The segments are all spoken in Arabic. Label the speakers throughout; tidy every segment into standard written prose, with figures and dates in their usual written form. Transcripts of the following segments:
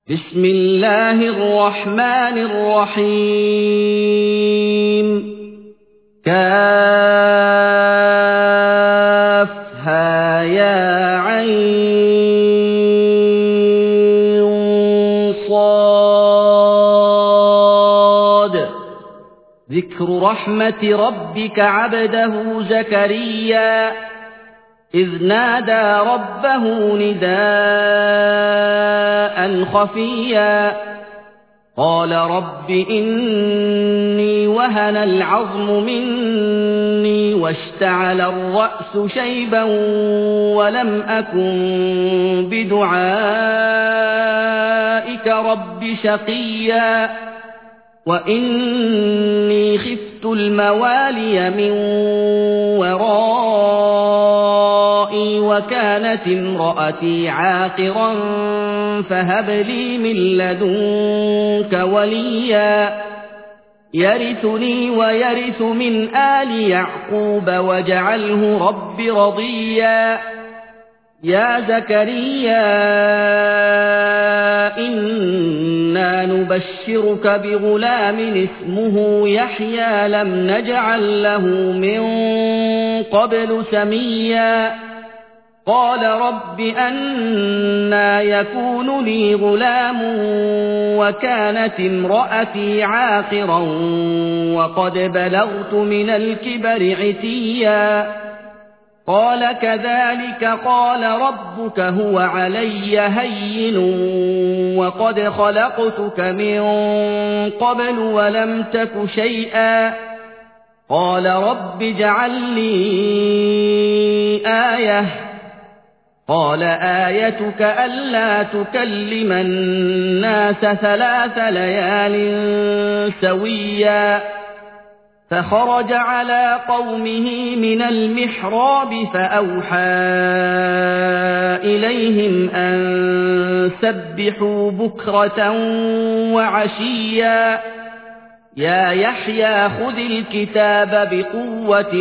Speaker 1: بسم الله الرحمن الرحيم كافها يا عين صاد ذكر رحمة ربك عبده زكريا إذ نادى ربه نداء خفيا قال رب إني وهن العظم مني واشتعل الرأس شيبا ولم أكن بدعائك رب شقيا وإني خفت الموالي من ورائي وكانت امرأتي عاقرا فهب لي من لدنك وليا يرثني ويرث من آل يعقوب واجعله رب رضيا يا زكريا إنا نبشرك بغلام اسمه يحيى لم نجعل له من قبل سميا قال رب أنى يكون لي غلام وكانت امرأتي عاقرا وقد بلغت من الكبر عتيا قال كذلك قال ربك هو علي هين وقد خلقتك من قبل ولم تك شيئا قال رب اجعل لي آية قال آيتك ألا تكلم الناس 3 ليال سويا فخرج على قومه من المحراب فأوحى إليهم أن سبحوا بكرة وعشيا يا يحيى خذ الكتاب بقوة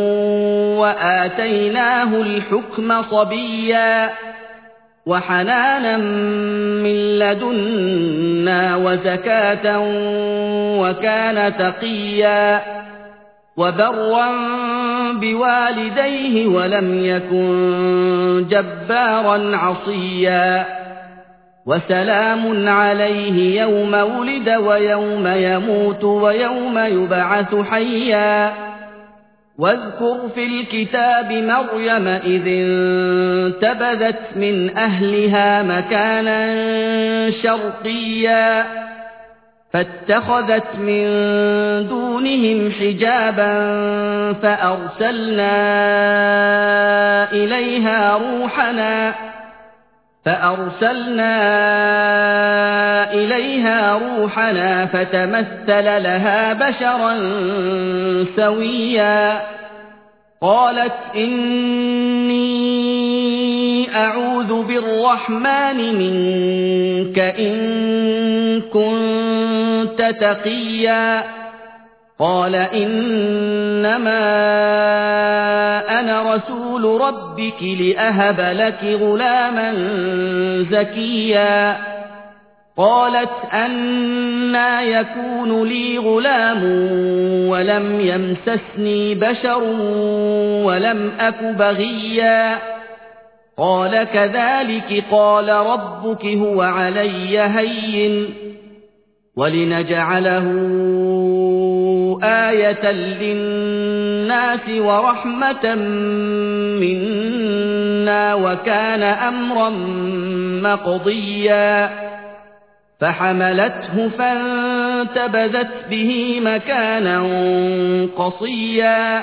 Speaker 1: وآتيناه الحكم صبيا وحنانا من لدنا وزكاة وكان تقيا وبرا بوالديه ولم يكن جبارا عصيا وسلام عليه يوم ولد ويوم يموت ويوم يبعث حيا واذكر في الكتاب مريم إذ انتبذت من أهلها مكانا شرقيا فاتخذت من دونهم حجابا فأرسلنا إليها روحنا فتمثل لها بشرا سويا قالت إني أعوذ بالرحمن منك إن كنت تقيا قال إنما أنا رسول ربك لأهب لك غلاما زكيا قالت أنى يكون لي غلام ولم يمسسني بشر ولم أك بغيا قال كذلك قال ربك هو علي هين ولنجعله آية للناس ورحمة منا وكان أمرا مقضيا فحملته فانتبذت به مكانا قصيا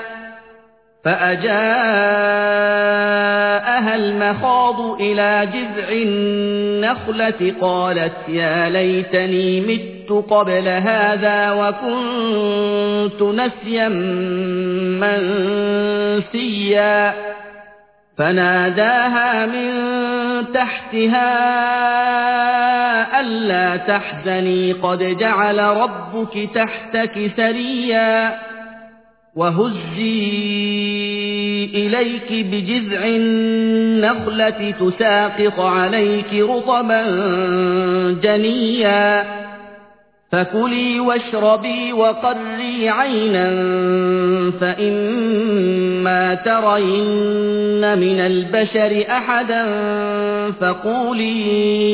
Speaker 1: فأجاءها المخاض إلى جذع النخلة قالت يا ليتني مت قبل هذا وكنت نسيا منسيا فناداها من تحتها ألا تحزني قد جعل ربك تحتك سريا وهزي إليك بجذع النخلة تساقط عليك رطبا جنيا فكلي واشربي وقري عينا فإما ترين من البشر أحدا فقولي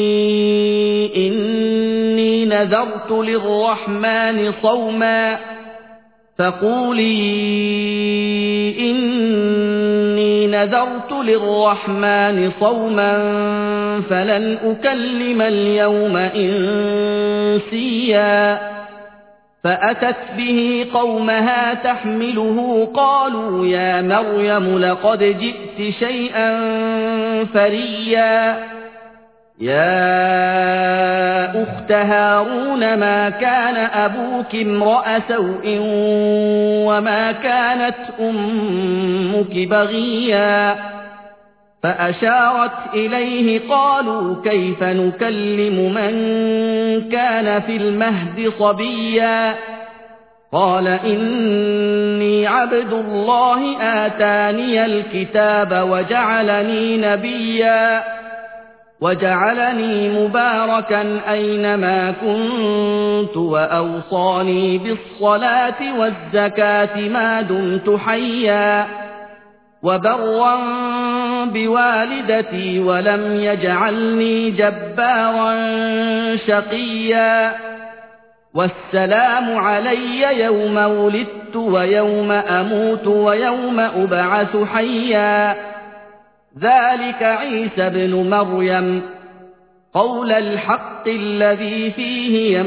Speaker 1: إني نذرت للرحمن صوما فلن أكلم اليوم إنسيا فأتت به قومها تحمله قالوا يا مريم لقد جئت شيئا فريا يا أخت هارون ما كان أبوك امرأ سوء وما كانت أمك بغيا فأشارت إليه قالوا كيف نكلم من كان في المهد صبيا قال إني عبد الله آتاني الكتاب وجعلني نبيا وجعلني مباركا أينما كنت وأوصاني بالصلاة والزكاة ما دمت حيا وبرا بوالدتي ولم يجعلني جبارا شقيا والسلام علي يوم ولدت ويوم أموت ويوم أبعث حيا ذلك عيسى ابن مريم قول الحق الذي فيه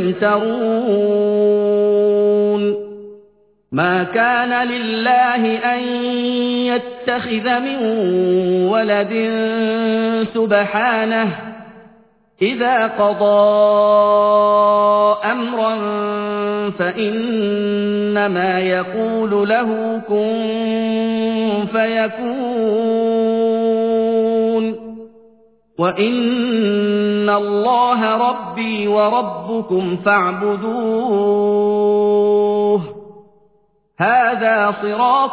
Speaker 1: يمترون ما كان لله أن يتخذ من ولد سبحانه إذا قضى أمرا فإنما يقول له كن فيكون وإن الله ربي وربكم فاعبدوه هذا صراط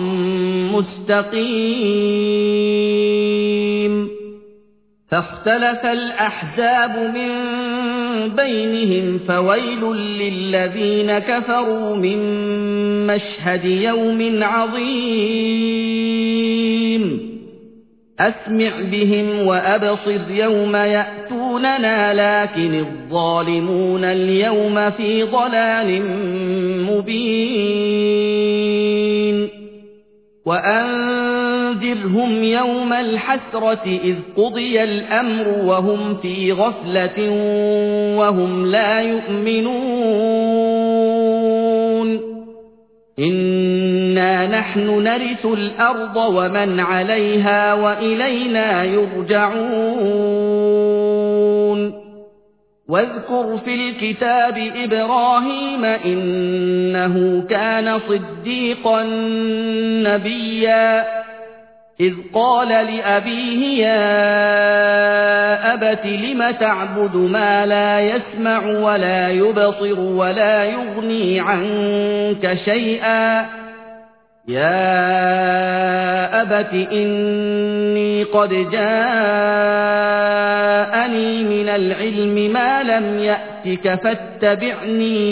Speaker 1: مستقيم فاختلف الأحزاب من بينهم فويل للذين كفروا من مشهد يوم عظيم أسمع بهم وأبصر يوم يأتوننا لكن الظالمون اليوم في ضلال مبين وأنذرهم يوم الحسرة إذ قضي الأمر وهم في غفلة وهم لا يؤمنون إنا نحن نرث الأرض ومن عليها وإلينا يرجعون واذكر في الكتاب إبراهيم إنه كان صديقا نبيا إذ قال لأبيه يا أبت لم تعبد ما لا يسمع ولا يبصر ولا يغني عنك شيئا يا أبت إني قد جاءني من العلم ما لم يأتك فاتبعني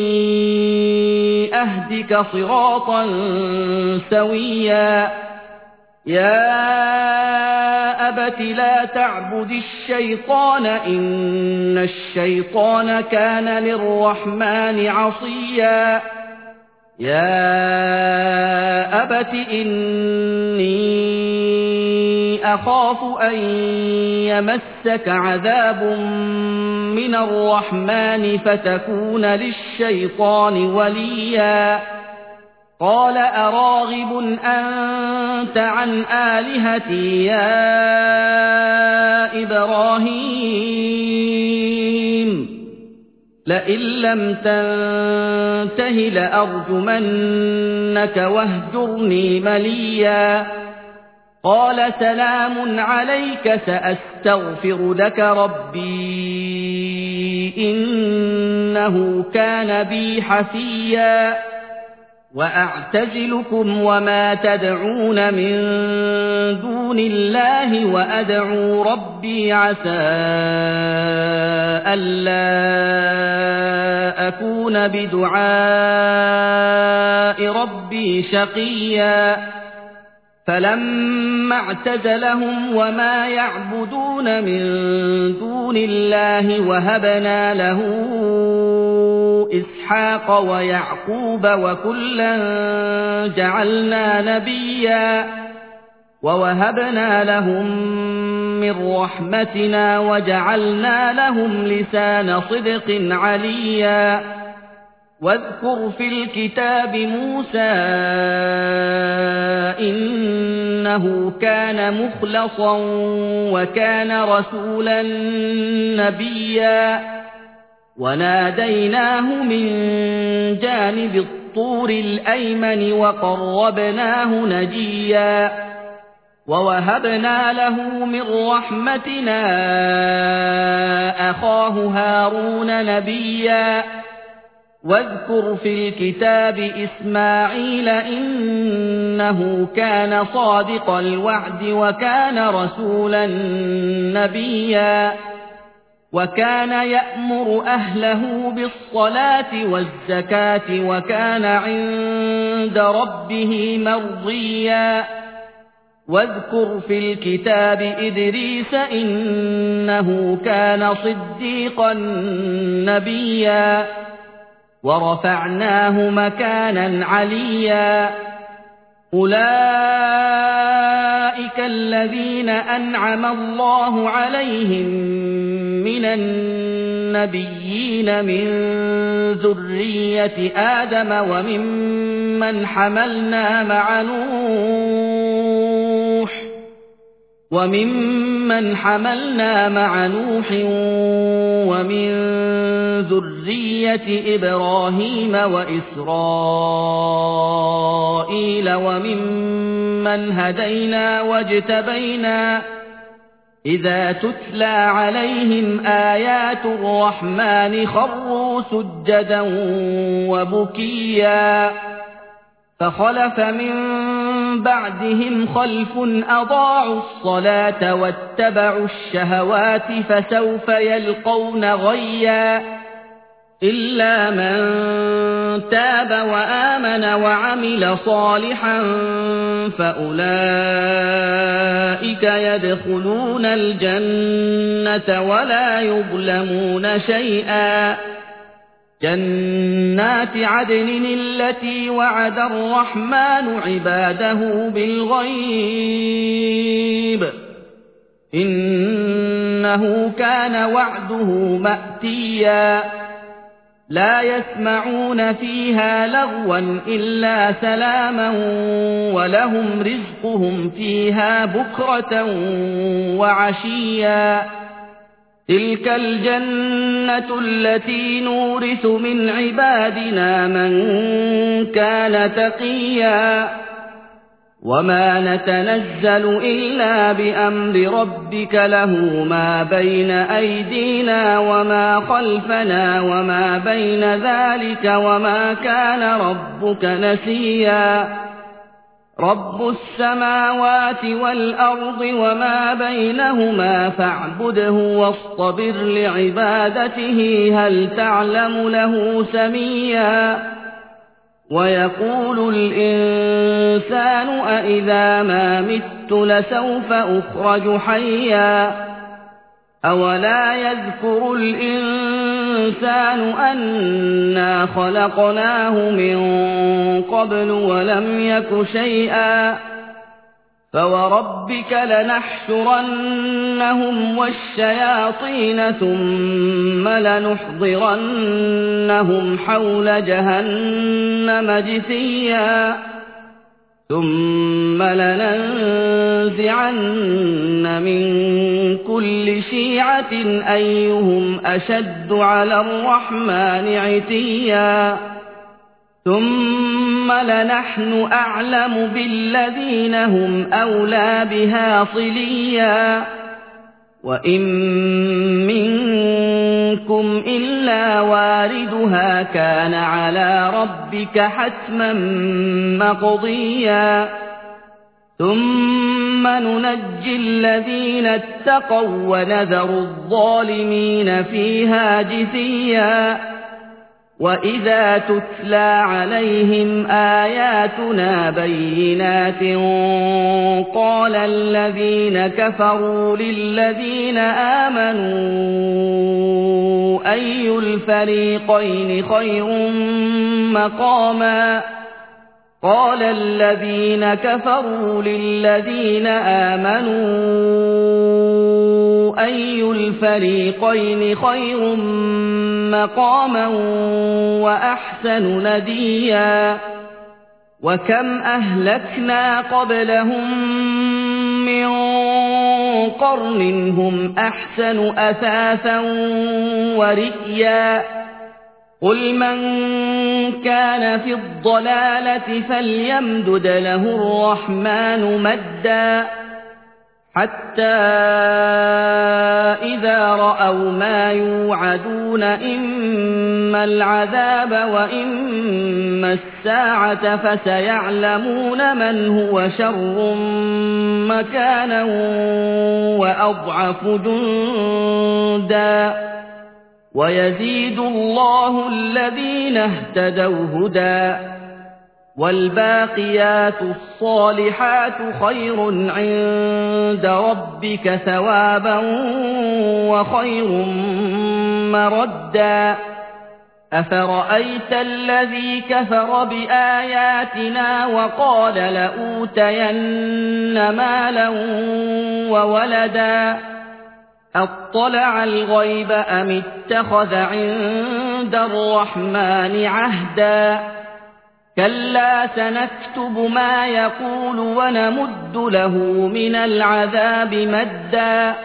Speaker 1: أهدك صراطا سويا يا أبت لا تعبد الشيطان إن الشيطان كان للرحمن عصيا يا أبت إني أخاف أن يمسك عذاب من الرحمن فتكون للشيطان وليا قال أراغب أنت عن آلهتي يا إبراهيم لئن لم تنته لأرجمنك واهجرني مليا قال سلام عليك سأستغفر لك ربي إنه كان بي حفيا وأعتزلكم وما تدعون من دون الله وأدعو ربي عسى ألا أكون بدعاء ربي شقيا فلما اعتزلهم وما يعبدون من دون الله وهبنا له إسحاق ويعقوب وكلا جعلنا نبيا ووهبنا لهم من رحمتنا وجعلنا لهم لسان صدق عليا واذكر في الكتاب موسى إنه كان مخلصا وكان رسولا نبيا وناديناه من جانب الطور الأيمن وقربناه نجيا ووهبنا له من رحمتنا أخاه هارون نبيا واذكر في الكتاب إسماعيل إنه كان صادق الوعد وكان رسولا نبيا وكان يأمر أهله بالصلاة والزكاة وكان عند ربه مرضيا واذكر في الكتاب إدريس إنه كان صديقا نبيا ورفعناه مكانا عليا أولئك الذين أنعم الله عليهم من النبيين من ذرية آدم وممن حملنا مع نوح ومن ذرية إبراهيم وإسرائيل وممن هدينا واجتبينا إذا تتلى عليهم آيات الرحمن خروا سجدا وبكيا فخلف من بعدهم خلف أضاعوا الصلاة واتبعوا الشهوات فسوف يلقون غيا إلا من تاب وآمن وعمل صالحا فأولئك يدخلون الجنة ولا يظلمون شيئا جنات عدن التي وعد الرحمن عباده بالغيب إنه كان وعده مأتيا لا يسمعون فيها لغوا إلا سلاما ولهم رزقهم فيها بكرة وعشيا تلك الجنة التي نورث من عبادنا من كان تقيا وما نتنزل إلا بأمر ربك له ما بين أيدينا وما خلفنا وما بين ذلك وما كان ربك نسيا رب السماوات والأرض وما بينهما فاعبده واصطبر لعبادته هل تعلم له سميا ويقول الإنسان أإذا ما مت لسوف أخرج حيا أولا يذكر الإنسان أنا خلقناه من قبل ولم يك شيئا فوربك لنحشرنهم والشياطين ثم لنحضرنهم حول جهنم جثيا ثم لننزعن من كل شيعة أيهم أشد على الرحمن عتيا ثم لنحن أعلم بالذين هم أولى بها صليا وإن منكم إلا واردها واردها كان على ربك حتما مقضيا ثم ننجي الذين اتقوا ونذر الظالمين فيها جثيا وإذا تتلى عليهم آياتنا بينات قال الذين كفروا للذين آمنوا أي الفريقين خير مقاما قال الذين كفروا للذين آمنوا أي الفريقين خير مقاما وأحسن نديا وكم أهلكنا قبلهم من قرن هم أحسن أثاثا ورئيا قل من كان في الضلالة فليمدد له الرحمن مدا حتى إذا رأوا ما يوعدون إما العذاب وإما الساعة فسيعلمون من هو شر مكانا وأضعف جندا ويزيد الله الذين اهتدوا هدى والباقيات الصالحات خير عند ربك ثوابا وخير مردا أفرأيت الذي كفر بآياتنا وقال لأوتين مالا وولدا أطلع الغيب أم اتخذ عند الرحمن عهدا كلا سنكتب ما يقول ونمد له من العذاب مدا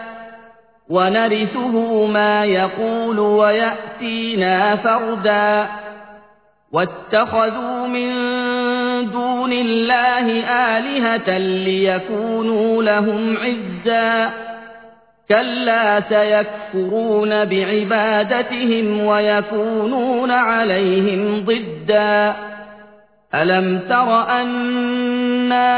Speaker 1: ونرثه ما يقول ويأتينا فردا واتخذوا من دون الله آلهة ليكونوا لهم عزا كلا سيكفرون بعبادتهم ويكونون عليهم ضدا ألم تر أنا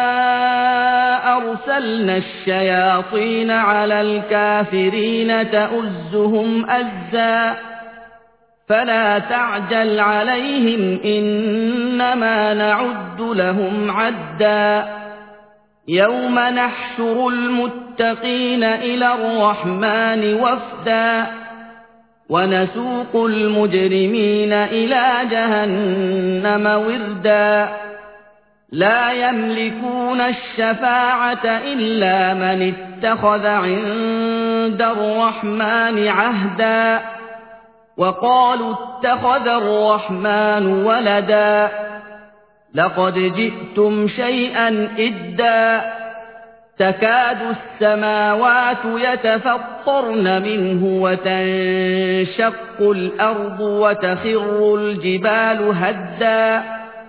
Speaker 1: أرسلنا الشياطين على الكافرين تؤزهم أزا فلا تعجل عليهم إنما نعد لهم عدا يوم نحشر المتقين إلى الرحمن وفدا ونسوق المجرمين إلى جهنم وردا لا يملكون الشفاعة إلا من اتخذ عند الرحمن عهدا وقالوا اتخذ الرحمن ولدا لقد جئتم شيئا إدا تكاد السماوات يتفطرن منه وتنشق الأرض وتخر الجبال هدا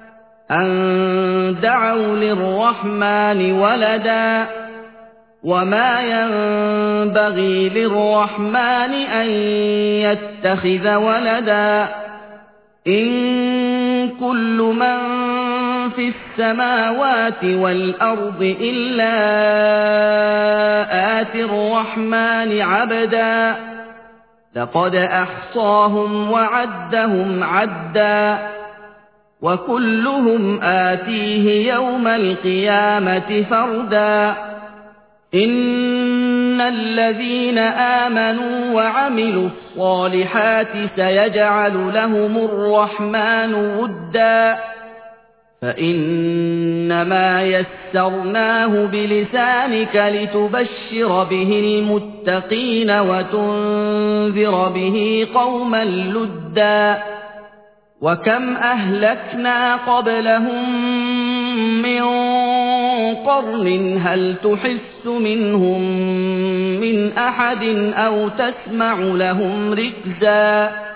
Speaker 1: أن دعوا للرحمن ولدا وما ينبغي للرحمن أن يتخذ ولدا إن كل من في السماوات والأرض إلا آتي الرحمن عبدا لقد أحصاهم وعدهم عدا وكلهم آتيه يوم القيامة فردا إن الذين آمنوا وعملوا الصالحات سيجعل لهم الرحمن ودا فإنما يسرناه بلسانك لتبشر به المتقين وتنذر به قوما لدا وكم أهلكنا قبلهم من قرن هل تحس منهم من أحد أو تسمع لهم ركزا